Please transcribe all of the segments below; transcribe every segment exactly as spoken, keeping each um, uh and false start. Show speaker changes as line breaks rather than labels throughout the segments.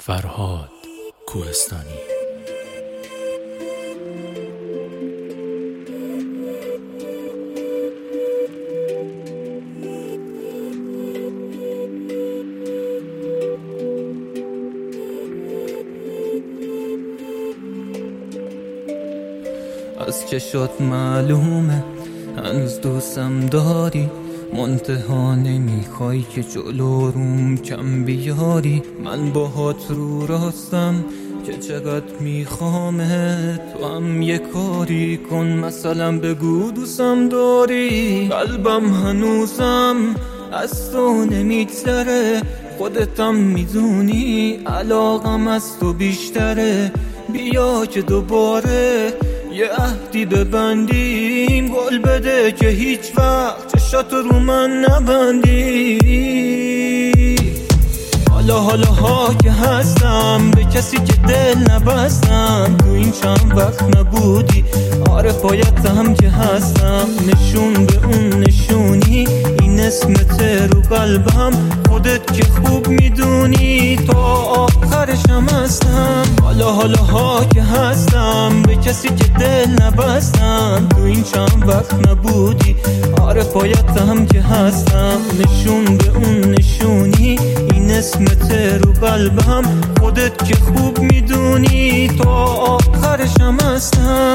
فرهاد کوهستانی.
از چشات معلومه هنوز دوستم داری، منتها نمیخوای که جلو روم کم بیاری. من باهات رو راستم که چقدر میخوامت، تو هم یه کاری کن، مثلا بگو دوستم داری. قلبم هنوزم از تو نمیگذره، خودتم میدونی علاقم از تو بیشتره. بیا که دوباره یه عهدی ببندیم، قول بده که هیچ وقت چشات رو من نبندی. حالا حالا ها که هستم به کسی که دل نبستم، تو این چند وقت نبودی. آره پایتم که هستم، نشون به اون نشونی، این اسمت رو قلبم، خودت که خوب میدونی تا آخرشم هستم. حالا حالا ها که هستم به کسی که دل نبستم، تو این چند وقت نبودی. آره پایتم که هستم، نشون به اون نشونی، این اسمت رو قلبم، خودت که خوب میدونی تا آخرشم هستم.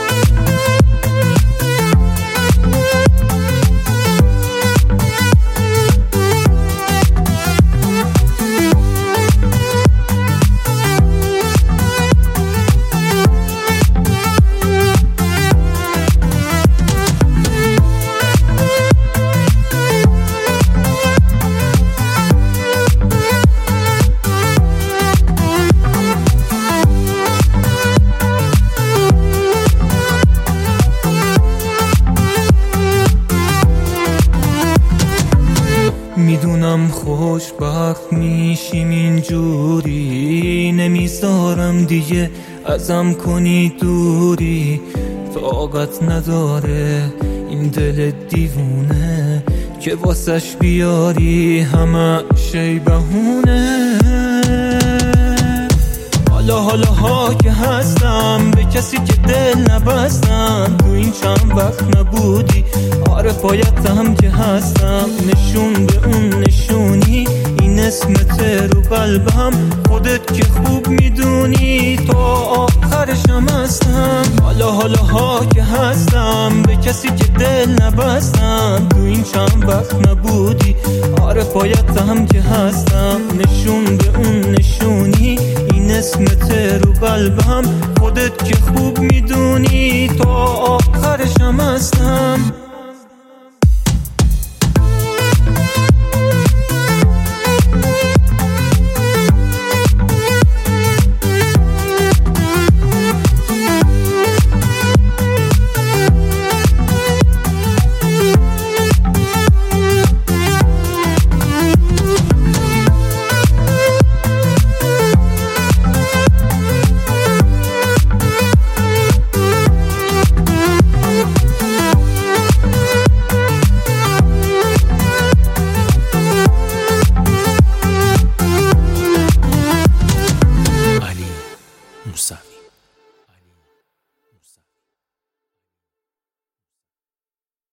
میدونم خوشبخت میشیم اینجوری، نمیذارم دیگه ازم کنی دوری. طاقت نداره این دل دیوونه که واسش بیاری همه شی بهونه. حالا حالا ها که هستم به کسی که دل نبستم، تو این چند وقت نبودی. آره پایتم که هستم، نشون به اون نشونی، این اسمت رو قلبم، خودت که خوب میدونی تا آخرشم هستم. حالا حالا ها که هستم به کسی که دل نبستم، تو این چند وقت نبودی. آره پایتم که هستم، نشون به اون نشونی، این اسمت رو قلبم، خودت که خوب میدونی تا آخرشم هستم.